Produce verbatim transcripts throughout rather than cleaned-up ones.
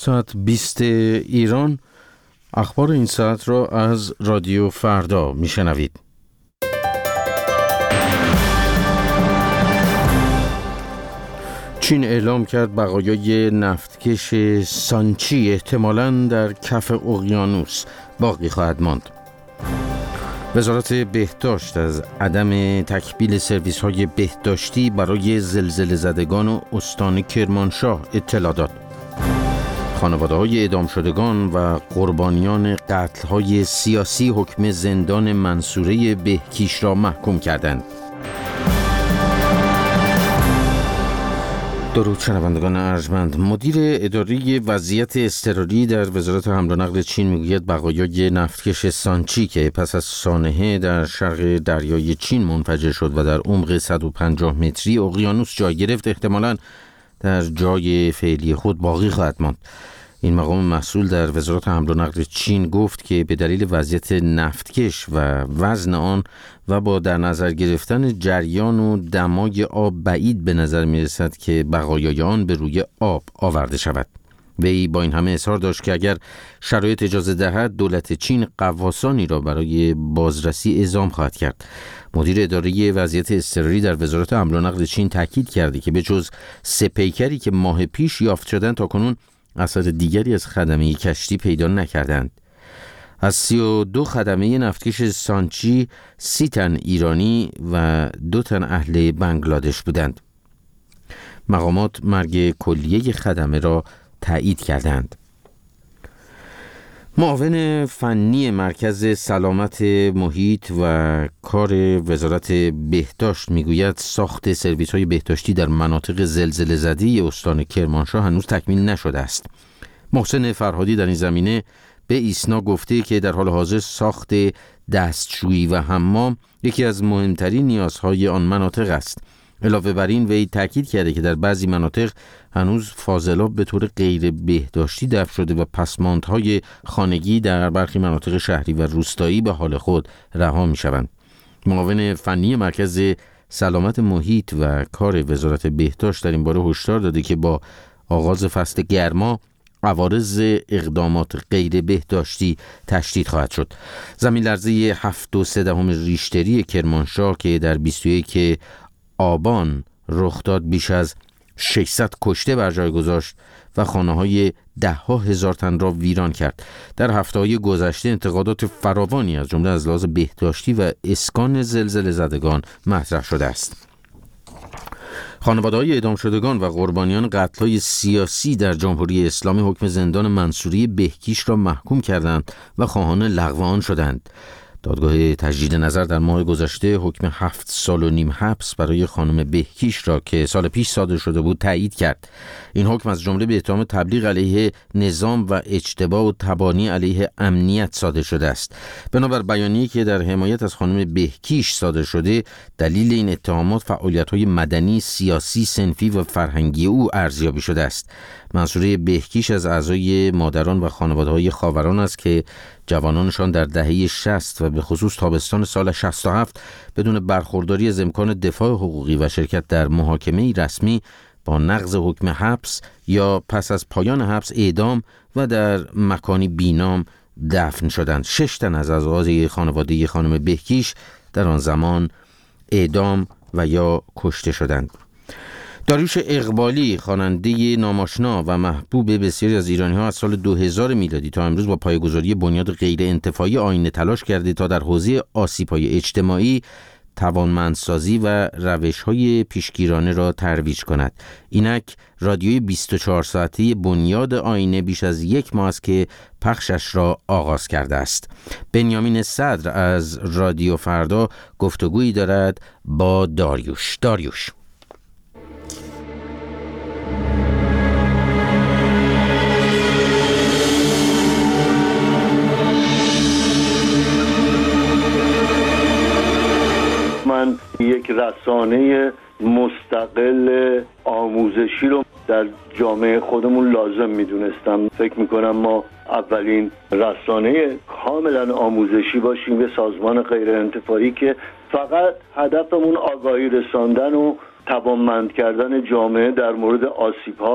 ساعت بیست ایران. اخبار این ساعت را از رادیو فردا میشنوید. چین اعلام کرد بقایای نفتکش سانچی احتمالاً در کف اقیانوس باقی خواهد ماند. وزارت بهداشت از عدم تکمیل سرویس‌های بهداشتی برای زلزله زدگان و استان کرمانشاه اطلاع داد. خانواده‌های اعدام شدگان و قربانیان قتل‌های سیاسی حکم زندان منصوره بهکیش را محکوم کردند. درود شنوندگان ارجمند. مدیر اداری وضعیت اضطراری در وزارت حمل و نقل چین میگوید بقایای نفتکش سانچی که پس از سانحه در شرق دریای چین منفجر شد و در عمق صد و پنجاه متری اقیانوس جای گرفت احتمالاً در جای فعلی خود باقی خواهد ماند. این مقام مسئول در وزارت حمل و نقل چین گفت که به دلیل وضعیت نفتکش و وزن آن و با در نظر گرفتن جریان و دمای آب بعید به نظر می رسد که بقایای آن به روی آب آورده شود. وی با این همه اصرار داشت که اگر شرایط اجازه دهد دولت چین غواصانی را برای بازرسی اعزام خواهد کرد. مدیر اداره وضعیت اضطراری در وزارت حمل و نقل چین تاکید کرده که به جز سه پیکری که ماه پیش یافت شدند تاکنون اثر دیگری از خدمه کشتی پیدا نکردند. از سی و دو خدمه نفتکش سانچی سی تن ایرانی و دو تن اهل بنگلادش بودند. مقامات مرگ کلیه خدمه را تایید کردند. معاون فنی مرکز سلامت محیط و کار وزارت بهداشت میگوید ساخت سرویس‌های بهداشتی در مناطق زلزله زده استان کرمانشاه هنوز تکمیل نشده است. محسن فرهادی در این زمینه به ایسنا گفته که در حال حاضر ساخت دستشویی و حمام یکی از مهمترین نیازهای آن مناطق است. علاوه بر این وی تاکید کرده که در بعضی مناطق هنوز فاضلاب به طور غیر بهداشتی دفع شده و پسماندهای خانگی در برخی مناطق شهری و روستایی به حال خود رها می شوند. معاون فنی مرکز سلامت محیط و کار وزارت بهداشت در این باره هشدار داده که با آغاز فصل گرما عوارض اقدامات غیر بهداشتی تشدید خواهد شد. زمین لرزه هفت و سه دهم ریشتری کرمانشاه که در بیست و یک آبان رخ داد بیش از ششصد کشته بر جای گذاشت و خانه‌های ده ها هزار تن را ویران کرد. در هفته‌های گذشته انتقادات فراوانی از جمله از لحاظ بهداشتی و اسکان زلزله زدگان مطرح شده است. خانواده‌های اعدام شدگان و قربانیان قتل‌های سیاسی در جمهوری اسلامی حکم زندان منصوره بهکیش را محکوم کردند و خواهان لغو آن شدند. دادگاه تجدید نظر در ماه گذشته حکم هفت سال و نیم حبس برای خانم بهکیش را که سال پیش صادر شده بود تایید کرد. این حکم از جمله به اتهام تبلیغ علیه نظام و اجتباع و تبانی علیه امنیت صادر شده است. بنابر بیانیه‌ای که در حمایت از خانم بهکیش صادر شده، دلیل این اتهامات فعالیت‌های مدنی، سیاسی، صنفی و فرهنگی او ارزیابی شده است. منصوره بهکیش از اعضای مادران و خانواده‌های خاوران است که جوانانشان در دهه شصت و به خصوص تابستان سال شصت و هفت بدون برخورداری از امکان دفاع حقوقی و شرکت در محاکمه رسمی با نقض حکم حبس یا پس از پایان حبس اعدام و در مکانی بینام دفن شدند. شش تن از اعضای خانواده خانم بهکیش در آن زمان اعدام و یا کشته شدند. داریوش اقبالی خواننده ناماشنا و محبوب بسیاری از ایرانی‌ها از سال دو هزار میلادی تا امروز با پایه‌گذاری بنیاد غیر انتفاعی آینه تلاش کرده تا در حوزه آسیب‌های اجتماعی توانمندسازی و روش‌های پیشگیرانه را ترویج کند. اینک رادیوی بیست و چهار ساعته بنیاد آینه بیش از یک ماه است که پخشش را آغاز کرده است. بنیامین صدر از رادیو فردا گفتگویی دارد با داریوش. داریوش من یک رسانه مستقل آموزشی رو در جامعه خودمون لازم میدونستم. فکر میکنم ما اولین رسانه کاملا آموزشی باشیم، به سازمان غیر انتفاعی که فقط هدفمون آگاهی رساندن و توانمند کردن جامعه در مورد آسیب هاست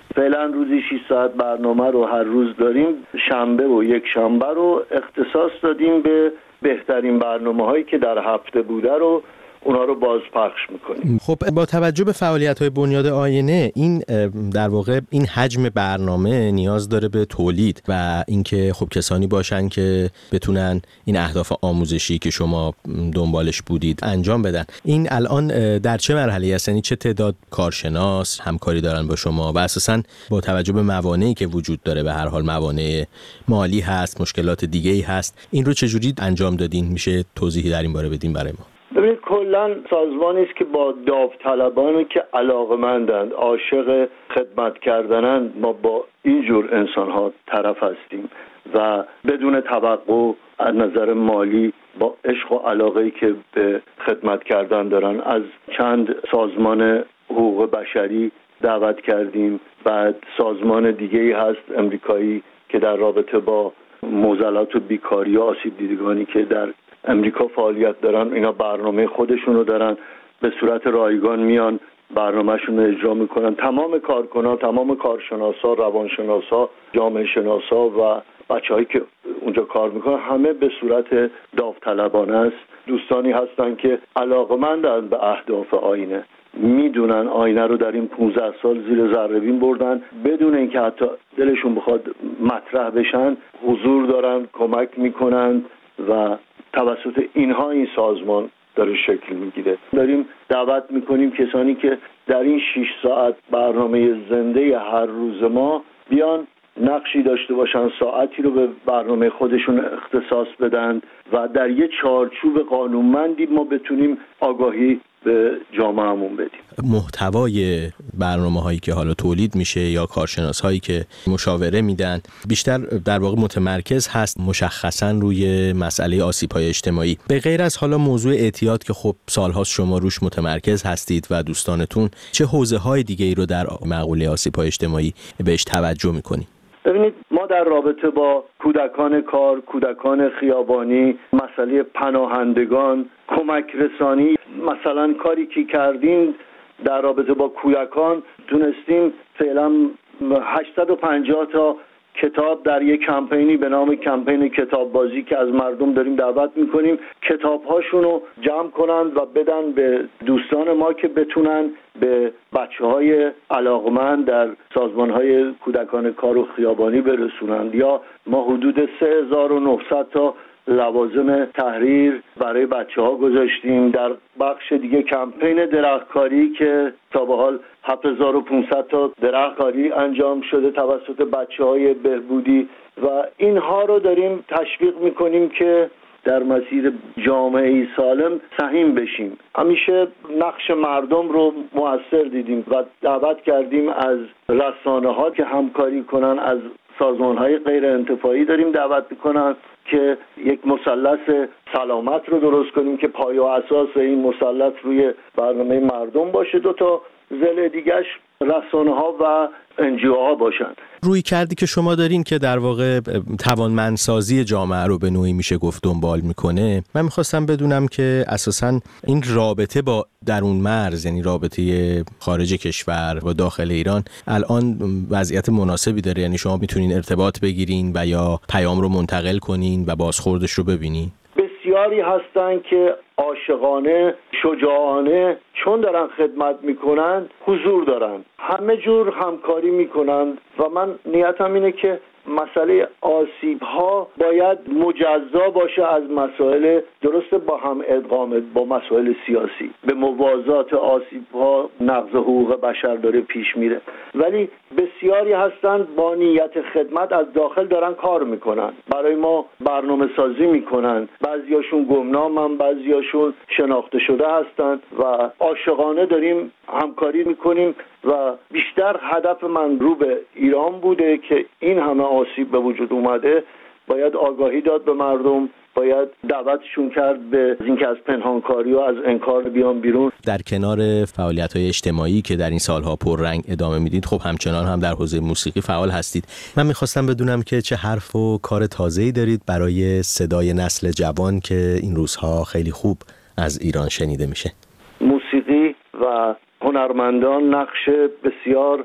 فعلا روزی شش ساعت برنامه رو هر روز داریم. شنبه و یک شنبه رو اختصاص دادیم به بهترین برنامه‌هایی که در هفته بوده رو اونا رو بازپخش میکنیم. خب با توجه به فعالیت‌های بنیاد آینه، این در واقع این حجم برنامه نیاز داره به تولید و اینکه خب کسانی باشن که بتونن این اهداف آموزشی که شما دنبالش بودید انجام بدن. این الان در چه مرحله‌ای است؟ یعنی چه تعداد کارشناس همکاری دارن با شما و اساساً با توجه به موانعی که وجود داره، به هر حال موانع مالی هست، مشکلات دیگه‌ای هست، این رو چجوری انجام دادین؟ میشه توضیحی در این باره بدین برای ما؟ ببینید کلا سازمانی است که با داوطلبانی که علاقه‌مندند، عاشق خدمت کردنند، ما با اینجور انسان‌ها طرف هستیم و بدون توقع از نظر مالی با عشق و علاقه‌ای که به خدمت کردن دارن. از چند سازمان حقوق بشری دعوت کردیم، بعد سازمان دیگه‌ای هست امریکایی که در رابطه با معضلات و بیکاری و آسیب دیدگانی که در امریکا فعالیت دارن، اینا برنامه خودشونو دارن، به صورت رایگان میان برنامه‌شون رو اجرا میکنن. تمام کارکنان، تمام کارشناسا، روانشناسا، جامعه شناسا و بچه‌هایی که اونجا کار میکنن همه به صورت داوطلبانه است. دوستانی هستن که علاقه‌مندن به اهداف آینه، میدونن آینه رو در این پانزده سال زیر ذره‌بین بردن، بدون اینکه حتی دلشون بخواد مطرح بشن حضور دارن، کمک میکنن و توسط اینها این سازمان داره شکل میگیره. داریم دعوت میکنیم کسانی که در این شش ساعت برنامه زنده هر روز ما بیان نقشی داشته باشن، ساعتی رو به برنامه خودشون اختصاص بدن و در یه چارچوب قانونمندی ما بتونیم آگاهی به جامعهمون بدیم. محتوای برنامه هایی که حالا تولید میشه یا کارشناس هایی که مشاوره میدن بیشتر در واقع متمرکز هست مشخصا روی مسئله آسیب های اجتماعی، به غیر از حالا موضوع اعتیاد که خب سالهاست شما روش متمرکز هستید و دوستانتون، چه حوزه های دیگه ای رو در مقوله آسیب های اجتماعی بهش توجه میکنید؟ ببینید ما در رابطه با کودکان کار، کودکان خیابانی، مسئله پناهندگان، کمک رسانی، مثلا کاری که کردیم در رابطه با کودکان تونستیم فعلا هشتصد و پنجاه تا کتاب در یک کمپینی به نام کمپین کتاب بازی که از مردم داریم دعوت میکنیم کتاب‌هاشون رو جمع کنند و بدن به دوستان ما که بتونن به بچه‌های علاقمند در سازمان‌های کودکان کار و خیابانی برسونند. یا ما حدود سه هزار و نهصد تا لوازم تحریر برای بچه‌ها گذاشتیم. در بخش دیگه کمپین درختکاری که تا به حال هفت هزار و پانصد تا درختکاری انجام شده توسط بچه‌های بهبودی و اینها رو داریم تشویق می‌کنیم که در مسیر جامعه سالم سهیم بشیم. همیشه نقش مردم رو مؤثر دیدیم و دعوت کردیم از رسانه‌ها که همکاری کنن، از سازمان‌های غیر انتفاعی داریم دعوت می‌کنن که یک مثلث سلامت رو درست کنیم که پایه و اساس این مثلث روی برنامه مردم باشه. دو تا ضلع دیگه‌اش رسانه‌ها و انجیوها باشن. روی کردی که شما دارین که در واقع توانمندسازی جامعه رو به نوعی میشه گفت دنبال میکنه، من میخواستم بدونم که اساساً این رابطه با درون مرز، یعنی رابطه خارج کشور و داخل ایران، الان وضعیت مناسبی داره؟ یعنی شما میتونین ارتباط بگیرین و یا پیام رو منتقل کنین و بازخوردش رو ببینین؟ بسیاری هستن که عاشقانه، شجاعانه چون دارن خدمت میکنن حضور دارن، همه جور همکاری میکنن و من نیتم اینه که مسئله آسیب ها باید مجزا باشه از مسائل درست با هم ادغام با مسائل سیاسی. به موازات آسیب ها نقض حقوق بشر داره پیش میره، ولی بسیاری هستند با نیت خدمت از داخل دارن کار میکنن، برای ما برنامه سازی میکنن، بعضیاشون گمنامن، بعضیاشون شناخته شده هستند و عاشقانه داریم همکاری میکنیم و بیشتر هدف من رو به ایران بوده که این همه آسیب به وجود اومده، باید آگاهی داد به مردم، باید دعوتشون کرد به اینکه از پنهانکاری و از انکار بیان بیرون. در کنار فعالیت‌های اجتماعی که در این سالها پررنگ ادامه میدید، خب همچنان هم در حوزه موسیقی فعال هستید. من میخواستم بدونم که چه حرف و کار تازه‌ای دارید برای صدای نسل جوان که این روزها خیلی خوب از ایران شنیده میشه. موسیقی و هنرمندان نقش بسیار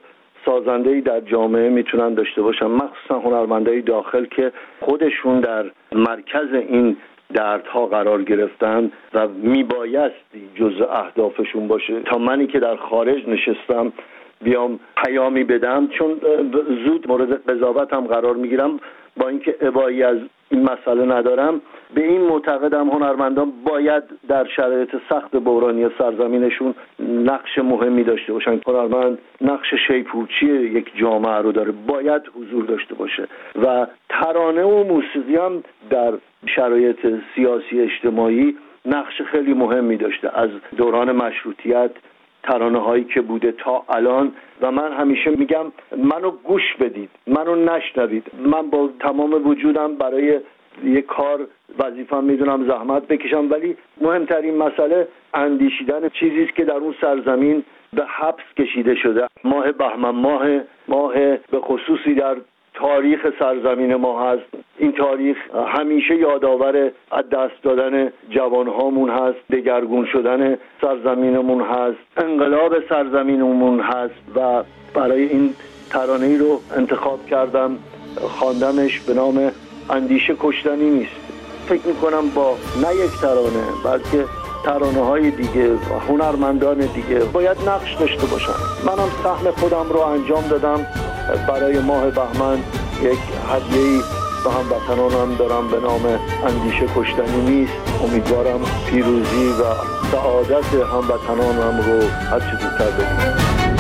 سازنده‌ای در جامعه میتونن داشته باشن، مخصوصا هنرمندای داخل که خودشون در مرکز این دردها قرار گرفتن و میبایستی جزء اهدافشون باشه تا منی که در خارج نشستم بیام پیامی بدم، چون زود مورد قضاوت هم قرار میگیرم. با اینکه ابایی از این مسئله ندارم، به این معتقدم هنرمندان باید در شرایط سخت بحرانی سرزمینشون نقش مهمی داشته باشن. هنرمند نقش شیپورچی یک جامعه رو داره، باید حضور داشته باشه و ترانه و موسیقی هم در شرایط سیاسی اجتماعی نقش خیلی مهمی داشته. از دوران مشروطیت ترانه هایی که بوده تا الان، و من همیشه میگم منو گوش بدید، منو نشنوید. من با تمام وجودم برای یک کار وظیفه‌ام میدونم زحمت بکشم، ولی مهمترین مسئله اندیشیدن چیزی است که در اون سرزمین به حبس کشیده شده. ماه بهمن ماه ماه به خصوصی در تاریخ سرزمین ما هست. این تاریخ همیشه یادآور از دست دادن جوانهامون هست، دگرگون شدن سرزمینمون هست، انقلاب سرزمینمون هست و برای این ترانه‌ای رو انتخاب کردم، خواندمش به نام اندیشه کشتنی نیست. فکر میکنم با نه یک ترانه بلکه ترانه های دیگه و هنرمندان دیگه باید نقش داشته باشن. منم سهم خودم رو انجام دادم، برای ماه بهمن یک هدیه‌ای به هموطنانم دارم به نام اندیشه کشتنی نیست. امیدوارم پیروزی و سعادت هموطنانم رو هر چه زودتر ببینم.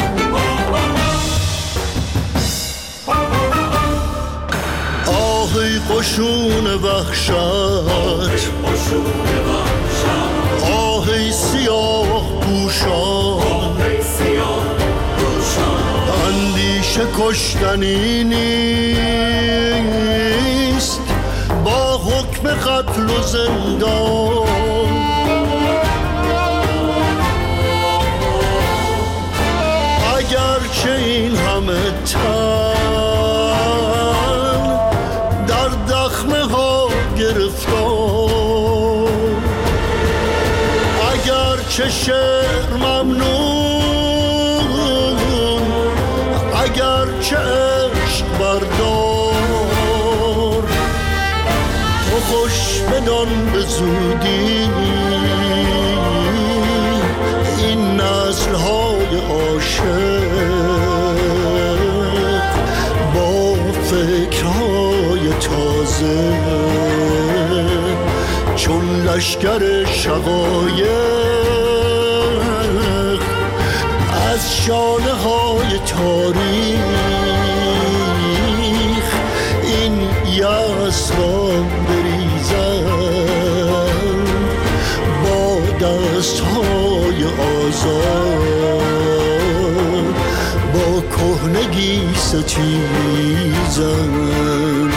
آهی قشون وحشت، آهی سیاه پوشان، اندیشه کشتنی نیست با حکم قتل و زندان. اگرچه این همه تن در دخمه ها گرفتار، اگرچه شعر ممنون، اگرچه عشق بردار، تو خوش بدان به زودی این نسل های عاشق با فکرهای تازه چون لشکر شقایق از شانه های تاریخ این یأس را بریزند، با دست های آزاد با کهنگی ستیزند.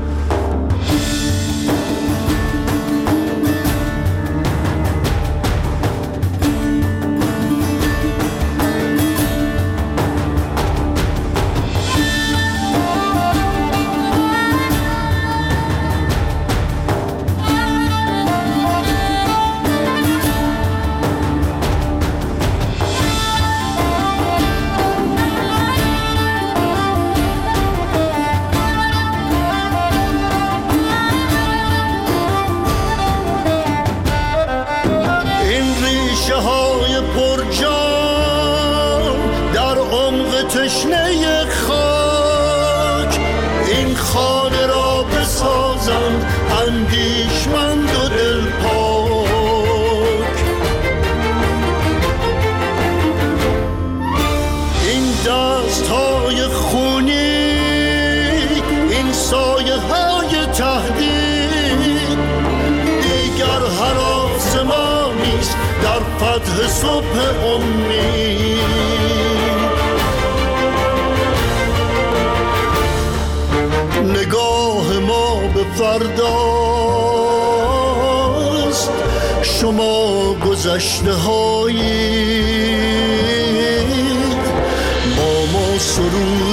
تشنه خاک این خانه را بسازند اندیشمند و دلپاک. این دست های خونی، این سایه های تهدید دیگر هراس ما نیست در فتح صبح امید. نگاه ما به فرداست، شما گذشته هایی با ما سرود